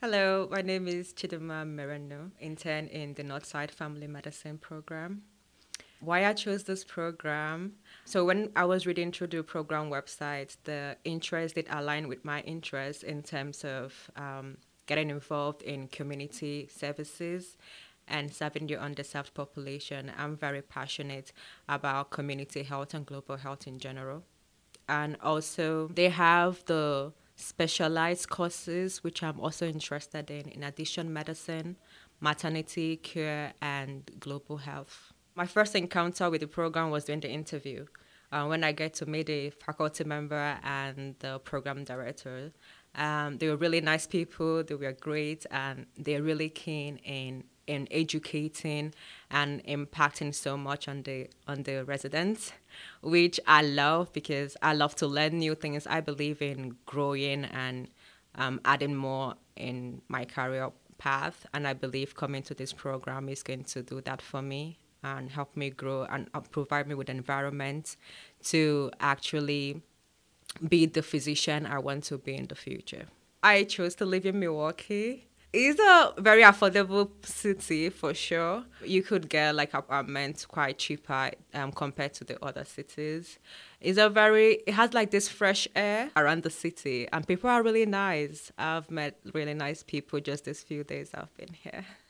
Hello, my name is Chidima Merano, intern in the Northside Family Medicine Program. Why I chose this program? So when I was reading through the program website, the interest did align with my interest in terms of getting involved in community services and serving the underserved population. I'm very passionate about community health and global health in general. And also, they have the specialized courses, which I'm also interested in addition, medicine, maternity care, and global health. My first encounter with the program was during the interview. When I get to meet the faculty member and the program director, they were really nice people. They were great, and they're really keen in educating and impacting so much on the residents, which I love because I love to learn new things. I believe in growing and adding more in my career path, and I believe coming to this program is going to do that for me and help me grow and provide me with an environment to actually be the physician I want to be in the future. I chose to live in Milwaukee. It's a very affordable city for sure. You could get like apartments quite cheaper compared to the other cities. It has like this fresh air around the city and people are really nice. I've met really nice people just this few days I've been here.